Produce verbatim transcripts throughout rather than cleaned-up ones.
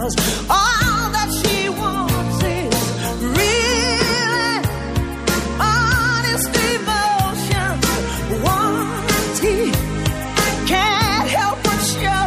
'cause all that she wants is really honest emotions. One he can't help but show,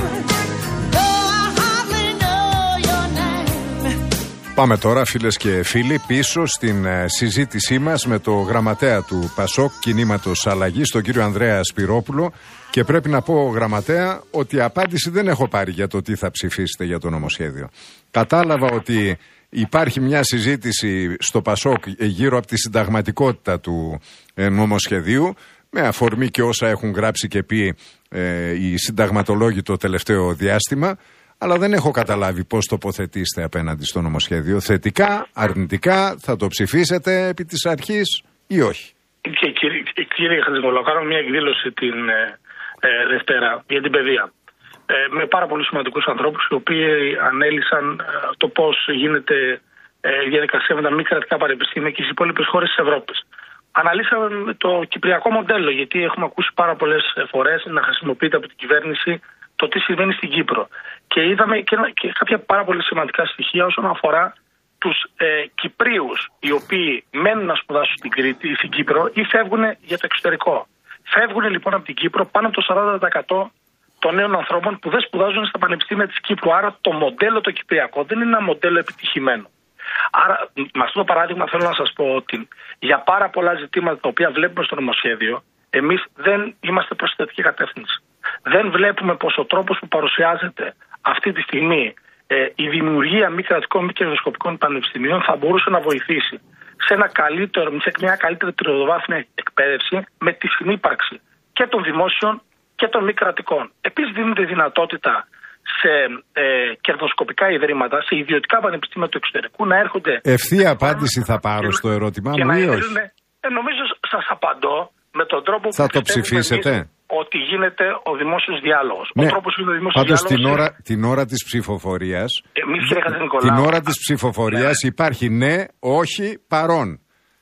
though I hardly know your name. Πάμε τώρα, φίλες και φίλοι, πίσω στην ε, συζήτησή μας με το γραμματέα του ΠΑΣΟΚ Κινήματος Αλλαγής, τον κύριο Ανδρέα Σπυρόπουλο. Και πρέπει να πω, γραμματέα, ότι απάντηση δεν έχω πάρει για το τι θα ψηφίσετε για το νομοσχέδιο. Κατάλαβα ότι υπάρχει μια συζήτηση στο ΠΑΣΟΚ γύρω από τη συνταγματικότητα του ε, νομοσχεδίου, με αφορμή και όσα έχουν γράψει και πει ε, οι συνταγματολόγοι το τελευταίο διάστημα. Αλλά δεν έχω καταλάβει πώς τοποθετήσετε απέναντι στο νομοσχέδιο. Θετικά, αρνητικά, θα το ψηφίσετε επί της αρχής ή όχι? Και κύριε, κύριε Χατζηνικολάου, κάνω μια εκδήλωση την ε, ε, Δευτέρα για την παιδεία. Ε, με πάρα πολλούς σημαντικούς ανθρώπους, οι οποίοι ανέλησαν ε, το πώς γίνεται ε, η διαδικασία με τα μη κρατικά πανεπιστήμια και στις υπόλοιπες χώρες της Ευρώπης. Αναλύσαμε το κυπριακό μοντέλο, γιατί έχουμε ακούσει πάρα πολλές φορές να χρησιμοποιείται από την κυβέρνηση το τι συμβαίνει στην Κύπρο. Και είδαμε και, και κάποια πάρα πολύ σημαντικά στοιχεία όσον αφορά τους ε, Κυπρίους, οι οποίοι μένουν να σπουδάσουν στην, Κρήτη, στην Κύπρο ή φεύγουν για το εξωτερικό. Φεύγουν λοιπόν από την Κύπρο πάνω από το σαράντα τοις εκατό των νέων ανθρώπων που δεν σπουδάζουν στα πανεπιστήμια της Κύπρου. Άρα το μοντέλο το κυπριακό δεν είναι ένα μοντέλο επιτυχημένο. Άρα με αυτό το παράδειγμα θέλω να σας πω ότι για πάρα πολλά ζητήματα τα οποία βλέπουμε στο νομοσχέδιο, εμείς δεν είμαστε προς τη θετική κατεύθυνση. Δεν βλέπουμε πως ο τρόπος που παρουσιάζεται αυτή τη στιγμή ε, η δημιουργία μη κρατικών μη κερδοσκοπικών πανεπιστημίων θα μπορούσε να βοηθήσει σε, ένα καλύτερο, σε μια καλύτερη τριτοβάθμια εκπαίδευση με τη συνύπαρξη και των δημόσιων και των μη κρατικών. Επίσης δίνεται δυνατότητα σε ε, κερδοσκοπικά ιδρύματα, σε ιδιωτικά πανεπιστήμια του εξωτερικού να έρχονται... Ευθεία απάντηση θα πάρω στο ερώτημά μου ή όχι? Ε, νομίζω σας απαντώ με τον τρόπο θα που το ψηφίσετε. Ότι γίνεται ο δημόσιος διάλογος. Ναι. Ο τρόπος που γίνεται ο δημόσιος Πάντως διάλογος... την ώρα, την ώρα της ψηφοφορίας... Εμείς, κύριε Χατζηνικολάου, την ώρα της ψηφοφορίας ναι. υπάρχει ναι, όχι, παρόν.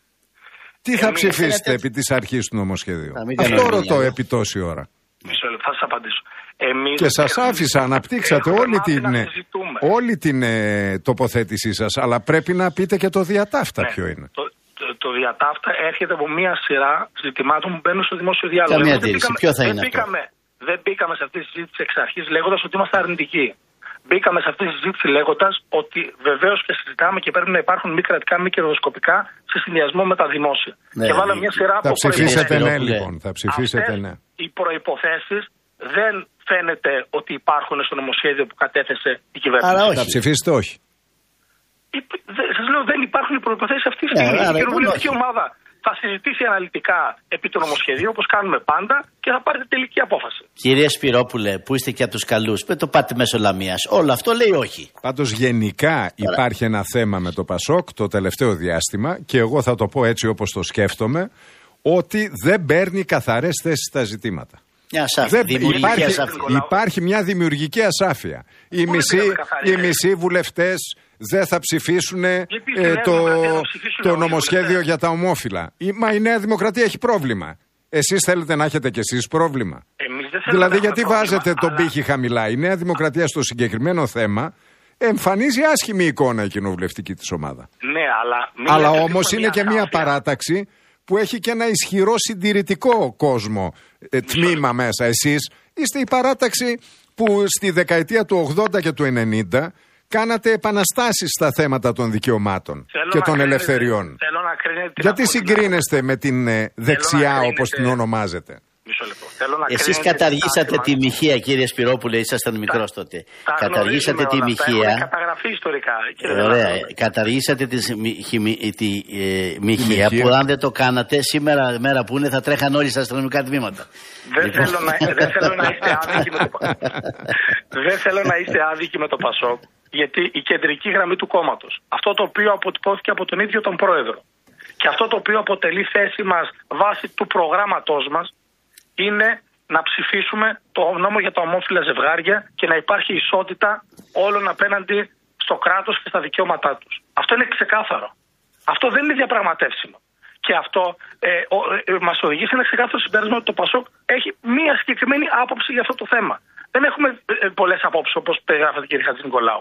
Τι Εμείς θα ψηφίσετε θέλετε... επί της αρχής του νομοσχεδίου? Αυτό ρωτώ επί τόση ώρα. Μισό λεπτό, θα σας απαντήσω. Εμείς και σας άφησα, αναπτύξατε όλη την, όλη την ε, τοποθέτησή σας, αλλά πρέπει να πείτε και το διατάφτα ναι. ποιο είναι. Το, το, το διατάφτα έρχεται από μία σειρά ζητημάτων που μπαίνουν στο δημόσιο διάλογο. Καμία αντίρρηση. Ποιο θα είναι δεν αυτό? Μπήκαμε, δεν μπήκαμε σε αυτή τη συζήτηση εξ αρχής λέγοντας ότι είμαστε αρνητικοί. Μπήκαμε σε αυτή τη συζήτηση λέγοντας ότι βεβαίως και συζητάμε και πρέπει να υπάρχουν μη κρατικά, μη κερδοσκοπικά σε συνδυασμό με τα δημόσια. Ναι, και βάλαμε μια σειρά από προϋποθέσεις. Θα ψηφίσετε ναι, λοιπόν. Θα ψηφίσετε Αυτές ναι. Οι προϋποθέσεις δεν φαίνεται ότι υπάρχουν στο νομοσχέδιο που κατέθεσε η κυβέρνηση. Άρα όχι. Θα ψηφίσετε όχι. Σας λέω, δεν υπάρχουν οι προϋποθέσεις αυτή τη στιγμή. Η κοινοβουλευτική ομάδα θα συζητήσει αναλυτικά επί του νομοσχεδίου, όπως κάνουμε πάντα, και θα πάρετε τελική απόφαση. Κύριε Σπυρόπουλε, που είστε και από τους καλούς, με το πάτε μέσω Λαμίας. Όλο αυτό λέει όχι. Πάντως γενικά Άρα. υπάρχει ένα θέμα με το ΠΑΣΟΚ το τελευταίο διάστημα, και εγώ θα το πω έτσι όπως το σκέφτομαι, ότι δεν παίρνει καθαρές θέσεις στα ζητήματα. Μια ασάφεια, δεν, υπάρχει, υπάρχει μια δημιουργική ασάφεια. Οι μισοί, οι μισοί βουλευτές δεν θα ψηφίσουν ε, το, το νομοσχέδιο για τα ομόφυλα. Η, μα η Νέα Δημοκρατία έχει πρόβλημα. Εσείς θέλετε να έχετε κι εσείς πρόβλημα? Δηλαδή γιατί βάζετε τον πύχη χαμηλά? Η Νέα Δημοκρατία στο συγκεκριμένο θέμα εμφανίζει άσχημη εικόνα η κοινοβουλευτική της ομάδα. Ναι, αλλά αλλά όμως είναι και μια παράταξη που έχει και ένα ισχυρό συντηρητικό κόσμο, ε, τμήμα μέσα. Εσείς είστε η παράταξη που στη δεκαετία του ογδόντα και του ενενήντα κάνατε επαναστάσεις στα θέματα των δικαιωμάτων θέλω και των κρίνετε, ελευθεριών. Γιατί συγκρίνεστε με την ε, δεξιά όπως την ονομάζετε? Εσείς καταργήσατε τη μοιχεία, κύριε Σπυρόπουλε, ήσασταν μικρός τότε. Τα καταργήσατε τη μοιχεία. Έχουν καταγραφεί ιστορικά. Ωραία. Καταργήσατε τη, μη, τη ε, μοιχεία που αν δεν το κάνατε, σήμερα μέρα που είναι θα τρέχαν όλοι στα αστυνομικά τμήματα. Δεν, λοιπόν. θέλω, να, δεν θέλω να είστε άδικοι με το Δεν θέλω να είστε άδικοι με το ΠΑΣΟΚ, γιατί η κεντρική γραμμή του κόμματος, αυτό το οποίο αποτυπώθηκε από τον ίδιο τον πρόεδρο και αυτό το οποίο αποτελεί θέση μας βάσει του προγράμματός μας, είναι να ψηφίσουμε το νόμο για τα ομόφυλα ζευγάρια και να υπάρχει ισότητα όλων απέναντι στο κράτος και στα δικαιώματά τους. Αυτό είναι ξεκάθαρο. Αυτό δεν είναι διαπραγματεύσιμο. Και αυτό ε, ο, ε, μας οδηγεί σε ένα ξεκάθαρο συμπέρασμα ότι το ΠΑΣΟΚ έχει μία συγκεκριμένη άποψη για αυτό το θέμα. Δεν έχουμε ε, πολλές απόψεις όπως περιγράφατε, κύριε Χατζηνικολάου.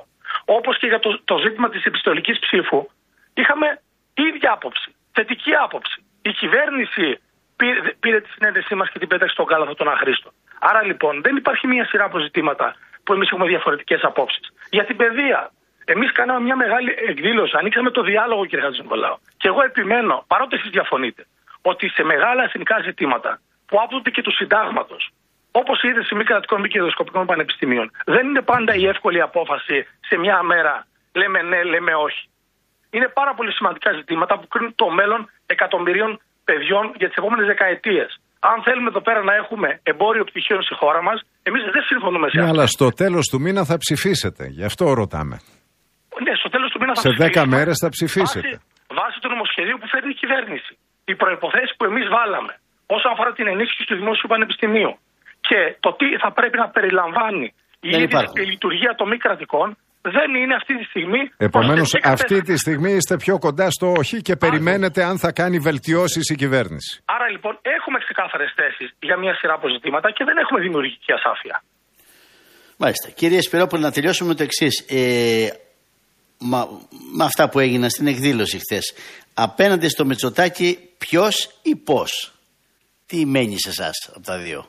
όπως και για το, το ζήτημα της επιστολικής ψήφου, είχαμε ίδια άποψη, θετική άποψη. Η κυβέρνηση πήρε, πήρε τη συνέντευξή μας και την πέταξε στον κάλαθο των αχρήστων. Άρα λοιπόν δεν υπάρχει μία σειρά από ζητήματα που εμείς έχουμε διαφορετικές απόψεις. Για την παιδεία, εμείς κάναμε μια μεγάλη εκδήλωση, ανοίξαμε το διάλογο, κύριε Χατζηνικολάου. Και εγώ επιμένω, παρότι εσείς διαφωνείτε, ότι σε μεγάλα εθνικά ζητήματα που άπτονται και του συντάγματος, όπως η ίδρυση μη κρατικών μη κερδοσκοπικών πανεπιστημίων, δεν είναι πάντα η εύκολη απόφαση σε μια μέρα λέμε ναι, λέμε όχι. Είναι πάρα πολύ σημαντικά ζητήματα που κρίνουν το μέλλον εκατομμυρίων παιδιών για τις επόμενες δεκαετίες. Αν θέλουμε εδώ πέρα να έχουμε εμπόριο πτυχίων στη χώρα μας, εμείς δεν συμφωνούμε σε ναι, αυτό. Αλλά στο τέλος του μήνα θα ψηφίσετε. Γι' αυτό ρωτάμε. Ναι, στο τέλος του μήνα θα σε ψηφίσουμε. δέκα μέρες θα ψηφίσετε. Βάσει, βάσει του νομοσχεδίου που φέρνει η κυβέρνηση. Οι προϋποθέσεις που εμείς βάλαμε όσον αφορά την ενίσχυση του Δημόσιου Πανεπιστημίου και το τι θα πρέπει να περιλαμβάνει η ίδρυση και η λειτουργία των μη κρατικών, δεν είναι αυτή τη στιγμή. Επομένως, αυτή τη στιγμή είστε πιο κοντά στο όχι και περιμένετε αν θα κάνει βελτιώσεις η κυβέρνηση. Άρα λοιπόν έχουμε ξεκάθαρες θέσεις για μια σειρά από ζητήματα και δεν έχουμε δημιουργική ασάφεια. Μάλιστα. Κύριε Σπυρόπουλο, να τελειώσουμε με το εξής. Ε, μα, με αυτά που έγιναν στην εκδήλωση χθες, απέναντι στο Μητσοτάκη, ποιος ή πώς? Τι μένει σε εσάς από τα δύο?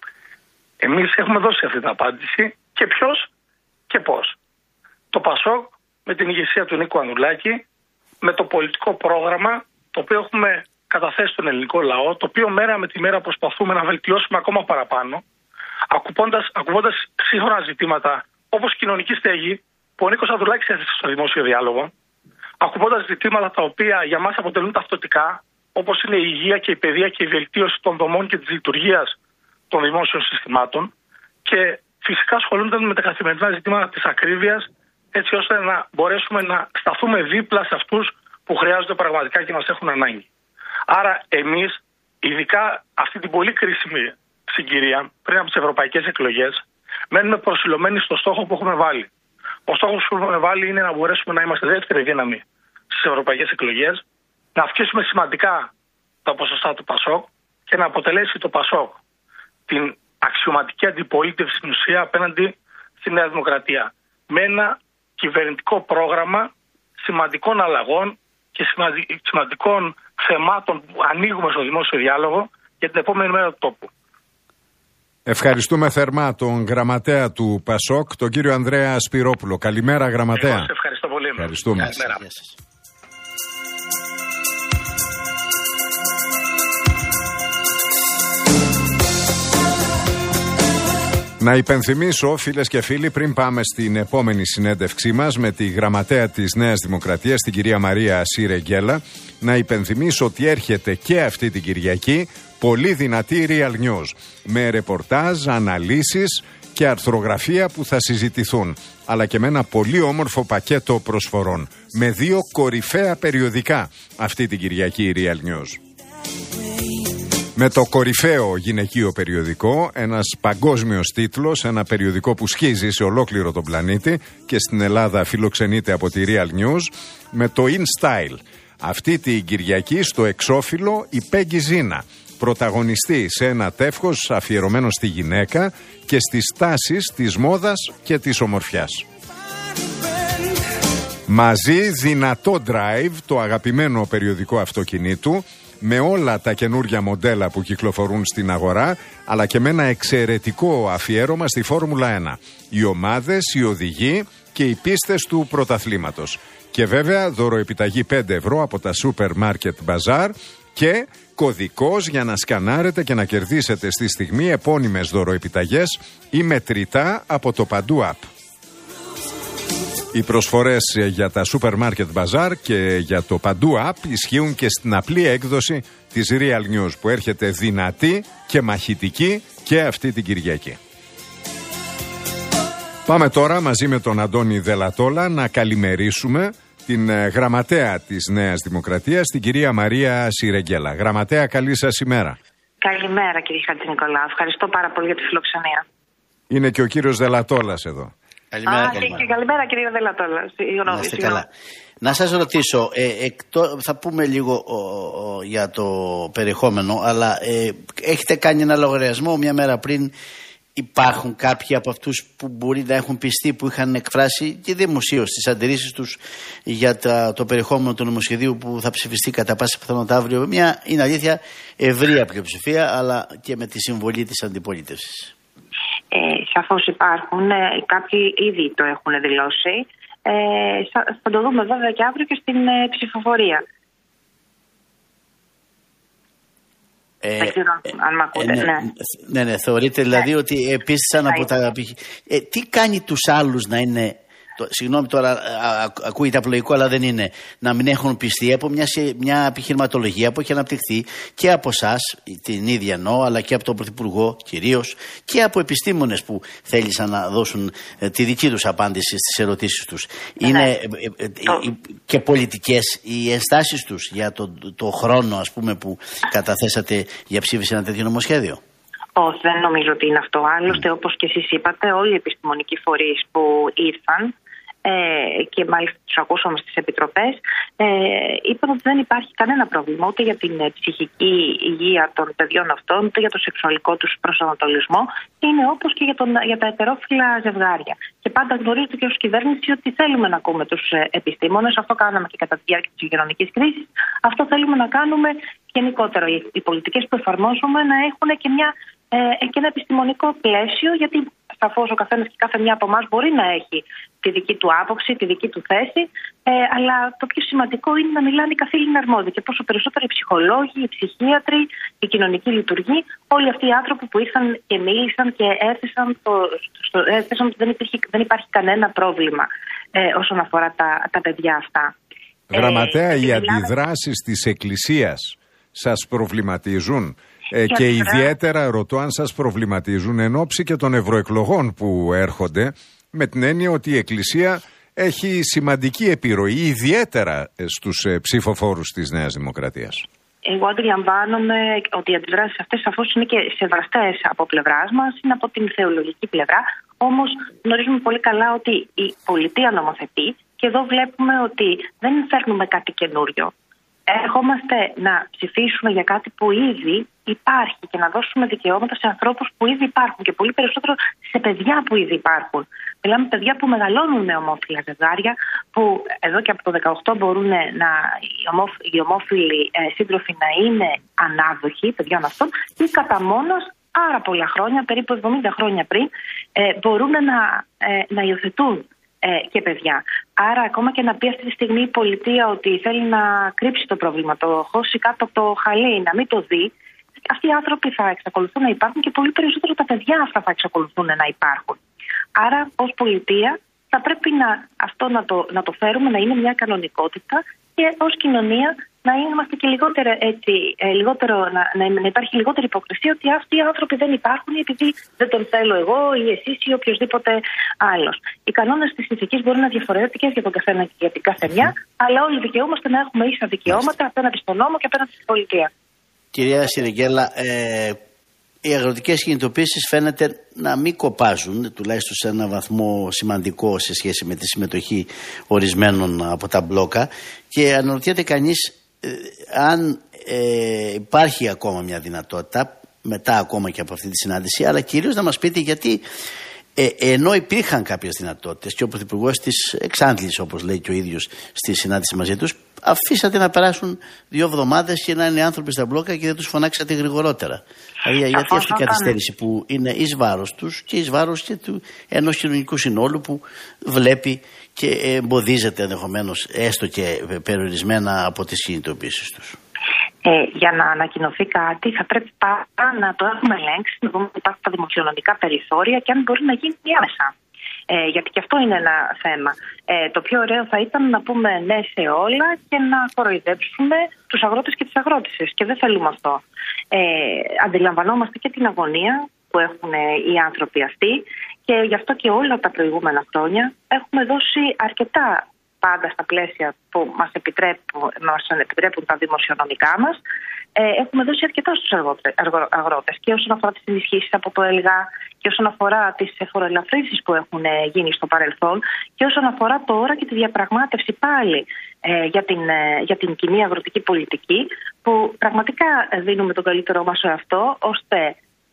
Εμείς έχουμε δώσει αυτή την απάντηση και ποιος και πώς. Το ΠΑΣΟΚ με την ηγεσία του Νίκου Ανδρουλάκη, με το πολιτικό πρόγραμμα το οποίο έχουμε καταθέσει στον ελληνικό λαό, το οποίο μέρα με τη μέρα προσπαθούμε να βελτιώσουμε ακόμα παραπάνω, ακουμπώντας, ακουμπώντας σύγχρονα ζητήματα όπως κοινωνική στέγη που ο Νίκος Ανδρουλάκης έθεσε στο δημόσιο διάλογο, ακουμπώντας ζητήματα τα οποία για μας αποτελούν ταυτοτικά, όπως είναι η υγεία και η παιδεία και η βελτίωση των δομών και της λειτουργίας των δημόσιων συστημάτων, και φυσικά ασχολούνται με τα καθημερινά ζητήματα της ακρίβειας, έτσι ώστε να μπορέσουμε να σταθούμε δίπλα σε αυτούς που χρειάζονται πραγματικά και μας έχουν ανάγκη. Άρα εμείς, ειδικά αυτή την πολύ κρίσιμη συγκυρία πριν από τις ευρωπαϊκές εκλογές, μένουμε προσιλωμένοι στο στόχο που έχουμε βάλει. Ο στόχος που έχουμε βάλει είναι να μπορέσουμε να είμαστε δεύτερη δύναμη στις ευρωπαϊκές εκλογές, να αυξήσουμε σημαντικά τα ποσοστά του ΠΑΣΟΚ και να αποτελέσει το ΠΑΣΟΚ την αξιωματική αντιπολίτευση στην ουσία απέναντι στη Νέα Δημοκρατία. Με ένα κυβερνητικό πρόγραμμα σημαντικών αλλαγών και σημαντικών θεμάτων που ανοίγουμε στο δημόσιο διάλογο για την επόμενη μέρα του τόπου. Ευχαριστούμε θερμά τον γραμματέα του ΠΑΣΟΚ, τον κύριο Ανδρέα Σπυρόπουλο. Καλημέρα, γραμματέα. Εγώ σε ευχαριστώ πολύ. Ευχαριστούμε. Καλημέρα. Να υπενθυμίσω, φίλες και φίλοι, πριν πάμε στην επόμενη συνέντευξή μας με τη γραμματέα της Νέας Δημοκρατίας, την κυρία Μαρία Σιρεγγέλα, να υπενθυμίσω ότι έρχεται και αυτή την Κυριακή πολύ δυνατή Real News, με ρεπορτάζ, αναλύσεις και αρθρογραφία που θα συζητηθούν, αλλά και με ένα πολύ όμορφο πακέτο προσφορών, με δύο κορυφαία περιοδικά αυτή την Κυριακή η Real News. Με το κορυφαίο γυναικείο περιοδικό, ένας παγκόσμιος τίτλος, ένα περιοδικό που σχίζει σε ολόκληρο τον πλανήτη και στην Ελλάδα φιλοξενείται από τη Real News, με το In Style. Αυτή την Κυριακή στο εξώφυλλο η Πέγγι Ζίνα, πρωταγωνιστή σε ένα τεύχος αφιερωμένο στη γυναίκα και στις τάσεις της μόδας και της ομορφιάς. Μαζί δυνατό Drive, το αγαπημένο περιοδικό αυτοκινήτου, με όλα τα καινούργια μοντέλα που κυκλοφορούν στην αγορά, αλλά και με ένα εξαιρετικό αφιέρωμα στη Φόρμουλα ένα. Οι ομάδες, οι οδηγοί και οι πίστες του πρωταθλήματος. Και βέβαια δωροεπιταγή πέντε ευρώ από τα Supermarket Bazaar και κωδικός για να σκανάρετε και να κερδίσετε στη στιγμή επώνυμες δωροεπιταγές ή μετρητά από το Παντού App. Οι προσφορές για τα Supermarket Bazaar και για το Παντού App ισχύουν και στην απλή έκδοση της Real News που έρχεται δυνατή και μαχητική και αυτή την Κυριακή. Πάμε τώρα μαζί με τον Αντώνη Δελατόλα να καλημερίσουμε την γραμματέα της Νέας Δημοκρατίας, την κυρία Μαρία Σιρεγγέλα. Γραμματέα, καλή σας ημέρα. Καλημέρα κύριε Χατζηνικολάου. Ευχαριστώ πάρα πολύ για τη φιλοξενία. Είναι και ο κύριος Δελατόλας εδώ. Καλημέρα, Α, καλημέρα. Και καλημέρα κύριε Δελατόλα. Να είστε καλά. Να σας ρωτήσω, ε, εκτό, θα πούμε λίγο ο, ο, για το περιεχόμενο, αλλά ε, έχετε κάνει ένα λογαριασμό μια μέρα πριν υπάρχουν κάποιοι από αυτούς που μπορεί να έχουν πιστεί, που είχαν εκφράσει και δημοσίως τις αντιρρήσεις τους για τα, το περιεχόμενο του νομοσχεδίου που θα ψηφιστεί κατά πάσα πιθανότητα αύριο. Μια, είναι αλήθεια, ευρεία πλειοψηφία, αλλά και με τη συμβολή της αντιπολίτευσης. Ε, σαφώς υπάρχουν. Ε, κάποιοι ήδη το έχουν δηλώσει. Ε, θα το δούμε βέβαια και αύριο και στην ε, ψηφοφορία. Ε, Δεν ξέρω αν με ακούτε. Ε, ναι, ναι. ναι, ναι, θεωρείτε δηλαδή ναι. ότι επίσης από τα... Ε, τι κάνει τους άλλους να είναι... Το, συγγνώμη τώρα, α, α, ακούγεται απλοϊκό, αλλά δεν είναι. Να μην έχουν πιστεί από μια, μια επιχειρηματολογία που έχει αναπτυχθεί και από εσάς, την ίδια εννοώ, αλλά και από τον Πρωθυπουργό κυρίως, και από επιστήμονες που θέλησαν να δώσουν ε, τη δική τους απάντηση στις ερωτήσεις τους. Ναι. Είναι ε, ε, ε, ε, και πολιτικές οι ενστάσεις τους για το, το χρόνο, ας πούμε, που καταθέσατε για ψήφιση ένα τέτοιο νομοσχέδιο. Όχι, δεν νομίζω ότι είναι αυτό. Άλλωστε, όπως και εσείς είπατε, όλοι οι επιστημονικοί φορείς που ήρθαν ε, και μάλιστα τους ακούσαμε στις επιτροπές, ε, είπαν ότι δεν υπάρχει κανένα πρόβλημα ούτε για την ε, ψυχική υγεία των παιδιών αυτών, ούτε για το σεξουαλικό τους προσανατολισμό. Είναι όπως και για, τον, για τα ετερόφιλα ζευγάρια. Και πάντα γνωρίζετε και ως κυβέρνηση ότι θέλουμε να ακούμε τους ε, επιστήμονες. Αυτό κάναμε και κατά τη διάρκεια της υγειονομικής κρίσης. Αυτό θέλουμε να κάνουμε γενικότερα. Οι, οι πολιτικές που εφαρμόζουμε να έχουν και μια Ε, και ένα επιστημονικό πλαίσιο, γιατί σαφώς ο καθένας και κάθε μια από εμάς μπορεί να έχει τη δική του άποψη, τη δική του θέση, ε, αλλά το πιο σημαντικό είναι να μιλάνε οι καθήλυνα αρμόδιοι και πόσο περισσότερο οι ψυχολόγοι, οι ψυχίατροι, οι κοινωνικοί λειτουργοί, όλοι αυτοί οι άνθρωποι που ήρθαν και μίλησαν και έθεσαν, το, στο, έθεσαν ότι δεν, υπήρχε, δεν υπάρχει κανένα πρόβλημα ε, όσον αφορά τα, τα παιδιά αυτά. Γραμματέα, ε, οι μιλάμε... αντιδράσεις της Εκκλησίας σας προβληματίζουν? Ε, και ιδιαίτερα ρωτώ αν σας προβληματίζουν εν ώψη και των ευρωεκλογών που έρχονται, με την έννοια ότι η Εκκλησία έχει σημαντική επιρροή, ιδιαίτερα στους ε, ψηφοφόρους της Νέας Δημοκρατίας. Εγώ αντιλαμβάνομαι ότι οι αντιδράσεις αυτές σαφώς είναι και σεβαστές από πλευράς μας, είναι από την θεολογική πλευρά. Όμως γνωρίζουμε πολύ καλά ότι η πολιτεία νομοθετεί και εδώ βλέπουμε ότι δεν φέρνουμε κάτι καινούριο. Ερχόμαστε να ψηφίσουμε για κάτι που ήδη υπάρχει και να δώσουμε δικαιώματα σε ανθρώπους που ήδη υπάρχουν και πολύ περισσότερο σε παιδιά που ήδη υπάρχουν. Μιλάμε παιδιά που μεγαλώνουν με ομόφυλα ζευγάρια, που εδώ και από το δεκαοκτώ μπορούν να, οι ομόφυλοι ε, σύντροφοι να είναι ανάδοχοι παιδιών αυτών ή κατά μόνος άρα πολλά χρόνια, περίπου εβδομήντα χρόνια πριν, ε, μπορούν να, ε, να υιοθετούν και παιδιά. Άρα ακόμα και να πει αυτή τη στιγμή η πολιτεία ότι θέλει να κρύψει το πρόβλημα, το χώσει κάτω από το χαλί, να μην το δει, αυτοί οι άνθρωποι θα εξακολουθούν να υπάρχουν και πολύ περισσότερο τα παιδιά αυτά θα εξακολουθούν να υπάρχουν. Άρα ως πολιτεία θα πρέπει να, αυτό να το, να το φέρουμε να είναι μια κανονικότητα και ως κοινωνία να είμαστε και λιγότερο έτσι, ε, λιγότερο, να, να, να υπάρχει λιγότερη υποκρισία ότι αυτοί οι άνθρωποι δεν υπάρχουν επειδή δεν τον θέλω εγώ ή εσείς ή οποιοδήποτε άλλος. Οι κανόνες της ηθικής μπορεί να είναι διαφορετικές για τον καθένα και για την κάθε μια, αλλά όλοι δικαιούμαστε να έχουμε ίσα δικαιώματα απέναντι στον νόμο και απέναντι στην πολιτεία. Κυρία Σιριγγέλα, ε, οι αγροτικές κινητοποίησεις φαίνεται να μην κοπάζουν, τουλάχιστον σε έναν βαθμό σημαντικό σε σχέση με τη συμμετοχή ορισμένων από τα μπλόκα, και αναρωτιέται κανείς ε, αν ε, υπάρχει ακόμα μια δυνατότητα μετά ακόμα και από αυτή τη συνάντηση, αλλά κυρίως να μας πείτε γιατί ε, ενώ υπήρχαν κάποιες δυνατότητες και ο Πρωθυπουργός της εξάντλησε, όπως λέει και ο ίδιος στη συνάντηση μαζί τους, αφήσατε να περάσουν δύο εβδομάδες και να είναι άνθρωποι στα μπλόκα και δεν τους φωνάξατε γρηγορότερα. Δηλαδή, γιατί αυτή η καθυστέρηση που είναι εις βάρος τους και εις βάρος και του ενός κοινωνικού συνόλου που βλέπει και εμποδίζεται ενδεχομένως έστω και περιορισμένα από τις κινητοποίησεις τους. Ε, για να ανακοινωθεί κάτι θα πρέπει πάρα να το έχουμε ελέγξει, να δούμε ότι υπάρχουν τα δημοσιονομικά περιθώρια και αν μπορεί να γίνει άμεσα. Ε, γιατί και αυτό είναι ένα θέμα. Ε, το πιο ωραίο θα ήταν να πούμε ναι σε όλα και να κοροϊδέψουμε τους αγρότες και τις αγρότησες. Και δεν θέλουμε αυτό. Ε, αντιλαμβανόμαστε και την αγωνία που έχουν οι άνθρωποι αυτοί και γι' αυτό και όλα τα προηγούμενα χρόνια έχουμε δώσει αρκετά πάντα στα πλαίσια που μας επιτρέπουν, μας επιτρέπουν τα δημοσιονομικά μας. Ε, έχουμε δώσει αρκετά στους αγρότες και όσον αφορά τις ενισχύσεις από το ΕΛΓΑ και όσον αφορά τις φοροελαφρύνσεις που έχουν γίνει στο παρελθόν και όσον αφορά τώρα και τη διαπραγμάτευση πάλι ε, για, την, ε, για την κοινή αγροτική πολιτική που πραγματικά δίνουμε τον καλύτερό μας σε αυτό ώστε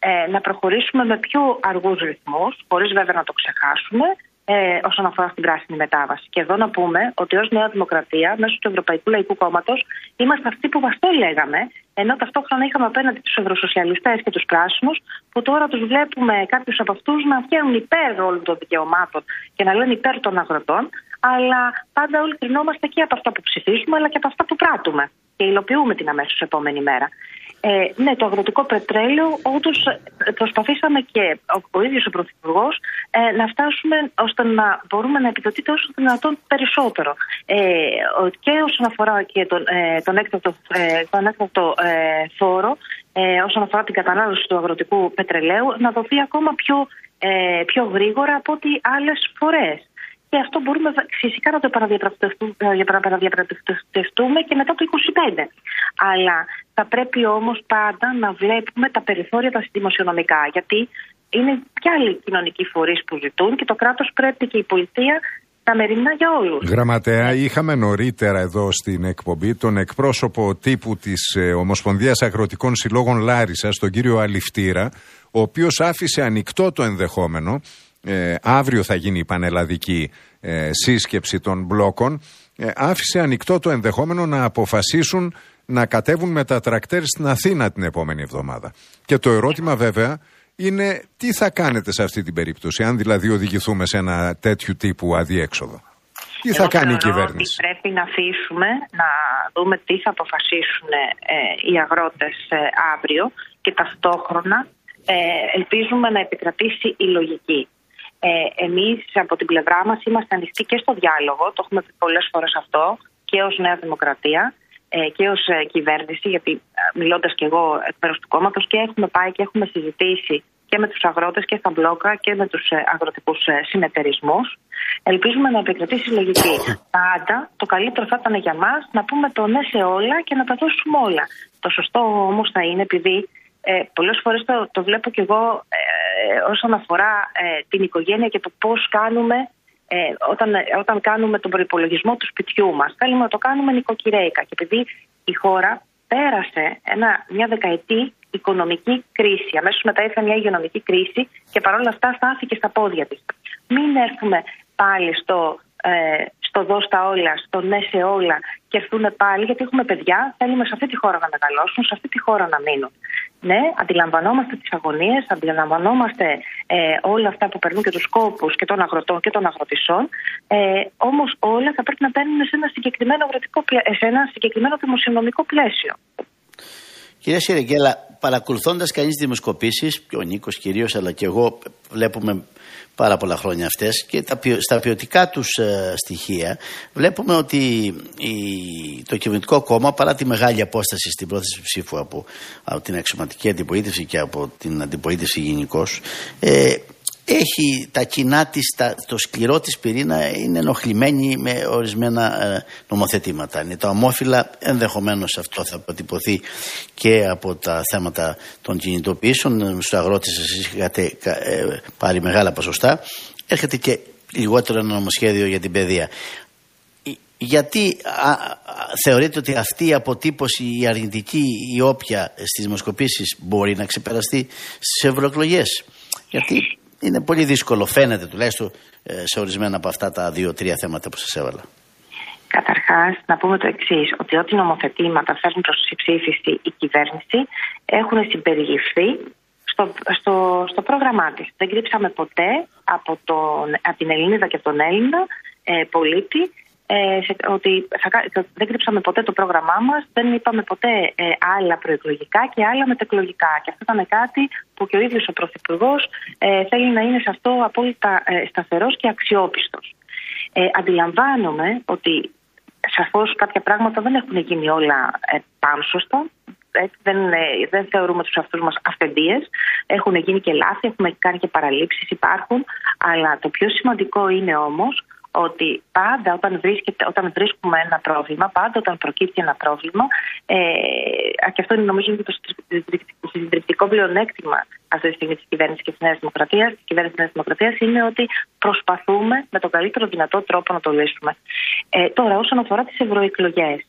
ε, να προχωρήσουμε με πιο αργούς ρυθμούς, χωρίς βέβαια να το ξεχάσουμε, ε, όσον αφορά στην πράσινη μετάβαση. Και εδώ να πούμε ότι ως Νέα Δημοκρατία, μέσω του Ευρωπαϊκού Λαϊκού Κόμματος, είμαστε αυτοί που βαστό λέγαμε, ενώ ταυτόχρονα είχαμε απέναντι τους Ευρωσοσιαλιστές και τους Πράσινους, που τώρα τους βλέπουμε κάποιους από αυτούς να βγαίνουν υπέρ όλων των δικαιωμάτων και να λένε υπέρ των αγροτών, αλλά πάντα όλοι κρινόμαστε και από αυτά που ψηφίσουμε, αλλά και από αυτά που πράττουμε και υλοποιούμε την αμέσως επόμενη μέρα. Ε, ναι, το αγροτικό πετρέλαιο, όντως προσπαθήσαμε και ο, ο ίδιος ο Πρωθυπουργός ε, να φτάσουμε ώστε να μπορούμε να επιδοτείται όσο δυνατόν περισσότερο. Ε, και όσον αφορά και τον, ε, τον έκτακτο, ε, τον έκτακτο ε, φόρο, ε, όσον αφορά την κατανάλωση του αγροτικού πετρελαίου, να δοθεί ακόμα πιο, ε, πιο γρήγορα από ό,τι άλλες φορές. Και αυτό μπορούμε φυσικά να το επαναδιαπραγματευτούμε και μετά το είκοσι πέντε. Αλλά θα πρέπει όμως πάντα να βλέπουμε τα περιθώρια τα δημοσιονομικά. Γιατί είναι και άλλοι κοινωνικοί φορείς που ζητούν και το κράτος πρέπει και η πολιτεία να μεριμνά για όλους. Γραμματέα, είχαμε νωρίτερα εδώ στην εκπομπή τον εκπρόσωπο τύπου της Ομοσπονδίας Αγροτικών Συλλόγων Λάρισσας, τον κύριο Αληφτήρα, ο οποίος άφησε ανοιχτό το ενδεχόμενο. Ε, αύριο θα γίνει η πανελλαδική ε, σύσκεψη των μπλόκων. Ε, άφησε ανοιχτό το ενδεχόμενο να αποφασίσουν να κατέβουν με τα τρακτέρ στην Αθήνα την επόμενη εβδομάδα. Και το ερώτημα βέβαια είναι τι θα κάνετε σε αυτή την περίπτωση, αν δηλαδή οδηγηθούμε σε ένα τέτοιου τύπου αδιέξοδο. Τι Εγώ θα κάνει η κυβέρνηση? Ότι πρέπει να αφήσουμε να δούμε τι θα αποφασίσουν ε, οι αγρότες ε, αύριο και ταυτόχρονα ε, ελπίζουμε να επικρατήσει η λογική. Ε, εμείς από την πλευρά μας είμαστε ανοιχτοί και στο διάλογο, το έχουμε πει πολλές φορές αυτό, και ως Νέα Δημοκρατία ε, και ως ε, κυβέρνηση, γιατί ε, μιλώντας και εγώ εκ μέρους του κόμματος, και έχουμε πάει και έχουμε συζητήσει και με τους αγρότες και στα μπλόκα και με τους ε, αγροτικούς ε, συνεταιρισμούς. Ελπίζουμε να επικρατήσει η λογική. Πάντα το καλύτερο θα ήταν για μας να πούμε το ναι σε όλα και να τα δώσουμε όλα. Το σωστό όμως θα είναι, επειδή Ε, πολλές φορές το, το βλέπω κι εγώ ε, όσον αφορά ε, την οικογένεια και το πώς κάνουμε ε, όταν, όταν κάνουμε τον προϋπολογισμό του σπιτιού μας. Θέλουμε να το κάνουμε νοικοκυρέικα, και επειδή η χώρα πέρασε ένα, μια δεκαετή οικονομική κρίση, αμέσως μετά ήρθε μια υγειονομική κρίση και παρόλα αυτά στάθηκε στα πόδια της. Μην έρθουμε πάλι στο, ε, στο δω στα όλα, στο ναι σε όλα και έρθουν πάλι, γιατί έχουμε παιδιά, θέλουμε σε αυτή τη χώρα να μεγαλώσουν, σε αυτή τη χώρα να μείνουν. Ναι, αντιλαμβανόμαστε τις αγωνίες, αντιλαμβανόμαστε ε, όλα αυτά που περνούν και τους κόπους και των αγροτών και των αγροτισσών, ε, όμως όλα θα πρέπει να μπαίνουν σε ένα συγκεκριμένο, σε ένα συγκεκριμένο δημοσιονομικό πλαίσιο. Κυρία Σιρεγγέλα, παρακολουθώντας κανείς δημοσκοπήσεις, και ο Νίκος κυρίως, αλλά και εγώ βλέπουμε πάρα πολλά χρόνια αυτές, και τα, στα ποιοτικά τους ε, στοιχεία βλέπουμε ότι η, το κυβερνητικό κόμμα, παρά τη μεγάλη απόσταση στην πρόθεση ψήφου από, από την αξιωματική αντιπολίτευση και από την αντιπολίτευση γενικώς, ε, έχει τα κοινά της, τα, το σκληρό της πυρήνα είναι ενοχλημένη με ορισμένα ε, νομοθετήματα. Είναι τα ομόφυλα, ενδεχομένως αυτό θα αποτυπωθεί και από τα θέματα των κινητοποιήσεων. Στους αγρότες εσείς είχατε ε, πάρει μεγάλα ποσοστά. Έρχεται και λιγότερο ένα νομοσχέδιο για την παιδεία. Γιατί α, α, θεωρείτε ότι αυτή η αποτύπωση, η αρνητική, η όποια στις δημοσκοπήσεις μπορεί να ξεπεραστεί στις ευρωεκλογές? Γιατί είναι πολύ δύσκολο, φαίνεται τουλάχιστον σε ορισμένα από αυτά τα δύο-τρία θέματα που σας έβαλα. Καταρχάς, να πούμε το εξής, ότι ό,τι νομοθετήματα φέρνουν προς ψήφιση η κυβέρνηση έχουν συμπεριληφθεί στο, στο, στο πρόγραμμά της. Δεν κρύψαμε ποτέ από, τον, από την Ελληνίδα και τον Έλληνα ε, πολίτη ε, σε, ότι θα, δεν κρύψαμε ποτέ το πρόγραμμά μας, δεν είπαμε ποτέ ε, άλλα προεκλογικά και άλλα μετεκλογικά. Και αυτό ήταν κάτι που και ο ίδιος ο Πρωθυπουργός ε, θέλει να είναι σε αυτό απόλυτα ε, σταθερός και αξιόπιστος. Ε, αντιλαμβάνομαι ότι σαφώς κάποια πράγματα δεν έχουν γίνει όλα ε, πάνω σωστά. Ε, δεν, ε, δεν θεωρούμε τους αυτούς μας αυθεντίες. Έχουν γίνει και λάθη, έχουμε κάνει και παραλήψεις, υπάρχουν. Αλλά το πιο σημαντικό είναι όμως ότι πάντα όταν, βρίσκεται, όταν βρίσκουμε ένα πρόβλημα, πάντα όταν προκύπτει ένα πρόβλημα, ε, και αυτό είναι νομίζω και το συντριπτικό πλεονέκτημα αυτή τη στιγμή της κυβέρνησης και της Νέας Δημοκρατίας, της κυβέρνησης της Νέας Δημοκρατίας, είναι ότι προσπαθούμε με τον καλύτερο δυνατό τρόπο να το λύσουμε. Ε, τώρα, όσον αφορά τις ευρωεκλογές,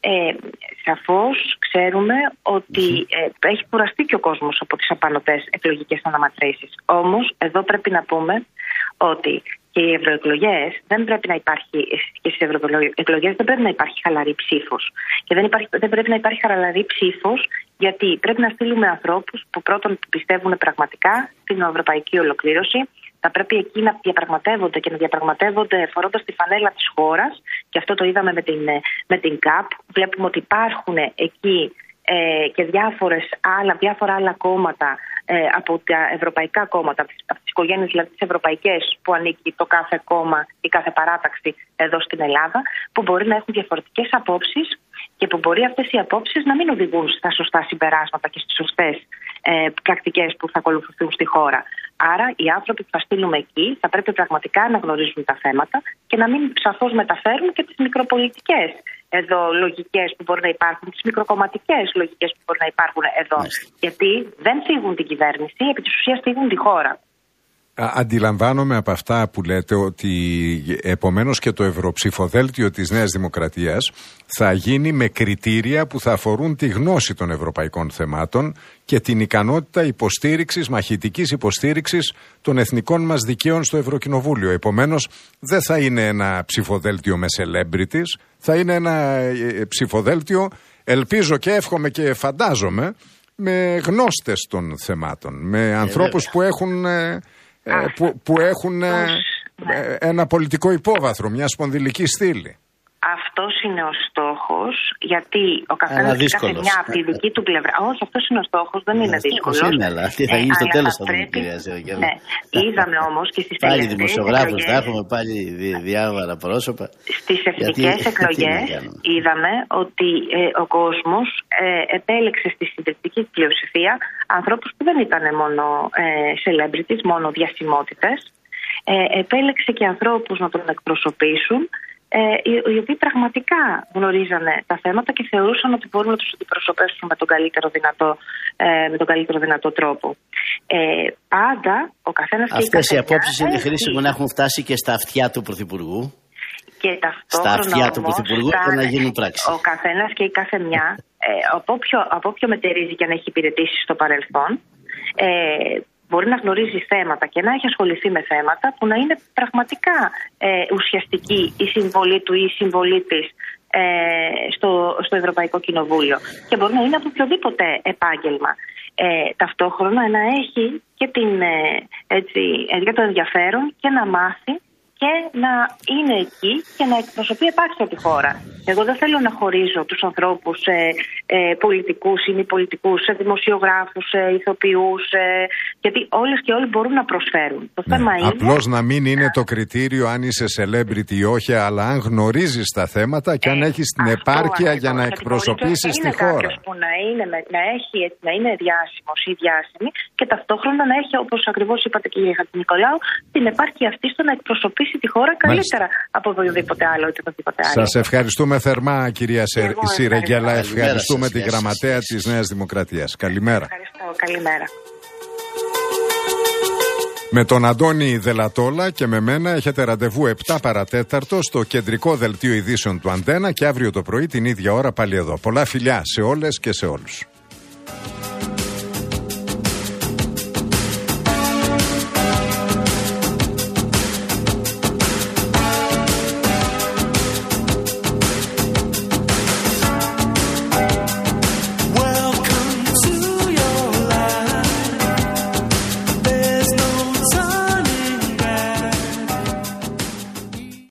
Ε, σαφώς ξέρουμε ότι ε, έχει κουραστεί και ο κόσμος από τις απανωτές εκλογικές αναμετρήσεις. Όμως, εδώ πρέπει να πούμε ότι και οι ευρωεκλογές δεν πρέπει να υπάρχει, και στις ευρωεκλογές δεν πρέπει να υπάρχει χαλαρή ψήφος. Και δεν, υπάρχει, δεν πρέπει να υπάρχει χαλαρή ψήφος, γιατί πρέπει να στείλουμε ανθρώπους που πρώτον πιστεύουν πραγματικά στην ευρωπαϊκή ολοκλήρωση. Θα πρέπει εκεί να διαπραγματεύονται και να διαπραγματεύονται φορώντας τη φανέλα της χώρας. Και αυτό το είδαμε με την, με την ΚΑΠ. Βλέπουμε ότι υπάρχουν εκεί ε, και διάφορες άλλα, διάφορα άλλα κόμματα ε, από τα ευρωπαϊκά κόμματα, από τις οικογένειες δηλαδή τις ευρωπαϊκές που ανήκει το κάθε κόμμα ή κάθε παράταξη εδώ στην Ελλάδα, που μπορεί να έχουν διαφορετικές απόψεις και που μπορεί αυτές οι απόψεις να μην οδηγούν στα σωστά συμπεράσματα και στις σωστές ε, πρακτικές που θα ακολουθηθούν στη χώρα. Άρα οι άνθρωποι που θα στείλουμε εκεί θα πρέπει πραγματικά να γνωρίζουν τα θέματα και να μην σαφώς μεταφέρουν και τις μικροπολιτικές εδώ λογικές που μπορεί να υπάρχουν, τις μικροκομματικές λογικές που μπορεί να υπάρχουν εδώ. Μάλιστα. Γιατί δεν θίγουν την κυβέρνηση, επί της ουσίας θίγουν τη χώρα. Αντιλαμβάνομαι από αυτά που λέτε ότι επομένως και το ευρωψηφοδέλτιο της Νέας Δημοκρατίας θα γίνει με κριτήρια που θα αφορούν τη γνώση των ευρωπαϊκών θεμάτων και την ικανότητα υποστήριξης, μαχητικής υποστήριξης των εθνικών μας δικαίων στο Ευρωκοινοβούλιο. Επομένως δεν θα είναι ένα ψηφοδέλτιο με celebrities, θα είναι ένα ψηφοδέλτιο, ελπίζω και εύχομαι και φαντάζομαι, με γνώστες των θεμάτων, με ανθρώπους που έχουν... Ε, που, που έχουν ε, ε, ένα πολιτικό υπόβαθρο, μια σπονδυλική στήλη. Αυτός είναι ο στόχος, γιατί ο καθένας κάθε μια από τη δική του πλευρά. Όχι, αυτός είναι ο στόχος, δεν είναι δύσκολος. Είναι, αλλά τι θα γίνει στο τέλος θα δούμε, κυρία Σερεγγέλα. Ναι, είδαμε όμως και στις τελευταίες πάλι δημοσιογράφους θα έχουμε, πάλι διάφορα πρόσωπα. Στις εθνικές εκλογές είδαμε ότι ε, ο κόσμος ε, επέλεξε στη συντριπτική πλειοψηφία ανθρώπους που δεν ήταν μόνο ε, celebrities, μόνο διασημότητες. Ε, επέλεξε και ανθρώπους να τον εκπροσωπήσουν, οι οποίοι πραγματικά γνωρίζανε τα θέματα και θεωρούσαν ότι μπορούν να τους αντιπροσωπεύσουν με τον καλύτερο δυνατό, με τον καλύτερο δυνατό τρόπο. Ε, πάντα ο καθένας και αυτές οι απόψεις είναι χρήσιμο να έχουν φτάσει και στα αυτιά του Πρωθυπουργού. Και στα αυτιά του Πρωθυπουργού και να γίνουν πράξη. Ο καθένας και η κάθε μια, ε, από, ποιο, από ποιο μετερίζει και να έχει υπηρετήσει στο παρελθόν, ε, μπορεί να γνωρίζει θέματα και να έχει ασχοληθεί με θέματα που να είναι πραγματικά ε, ουσιαστική η συμβολή του ή η συμβολή της ε, στο, στο Ευρωπαϊκό Κοινοβούλιο. Και μπορεί να είναι από οποιοδήποτε επάγγελμα. Ε, ταυτόχρονα να έχει και, την, ε, έτσι, ε, το ενδιαφέρον και να μάθει και να είναι εκεί και να εκπροσωπεί επάξια τη χώρα. Εγώ δεν θέλω να χωρίζω τους ανθρώπους σε ε, πολιτικούς ή μη πολιτικούς, σε δημοσιογράφους, σε ηθοποιούς, ε, γιατί όλες και όλοι μπορούν να προσφέρουν. Το ναι, θέμα είναι... Απλώς να μην είναι το κριτήριο αν είσαι celebrity ή όχι, αλλά αν γνωρίζεις τα θέματα και ε, αν έχεις την επάρκεια ακριβώς, για να εκπροσωπήσεις τη χώρα. Είναι κάποιος που να είναι, να, έχει, να είναι διάσημος ή διάσημη και ταυτόχρονα να έχει, όπως ακριβώς είπατε κύριε Χατζηνικολάου, την επάρκεια αυτή στο να εκπροσωπήσει τη χώρα καλύτερα Μάλιστα. από οποιοδήποτε άλλο ή οτιδήποτε άλλο. Σας ευχαριστούμε θερμά, κυρία Σερεγγέλα. Ευχαριστούμε τη γραμματέα της Νέας Δημοκρατίας. Καλημέρα. Ευχαριστώ. Καλημέρα. Με τον Αντώνη Δελατόλα και με μένα έχετε ραντεβού επτά παρατέταρτο στο κεντρικό δελτίο ειδήσεων του Αντένα και αύριο το πρωί την ίδια ώρα πάλι εδώ. Πολλά φιλιά σε όλες και σε όλους.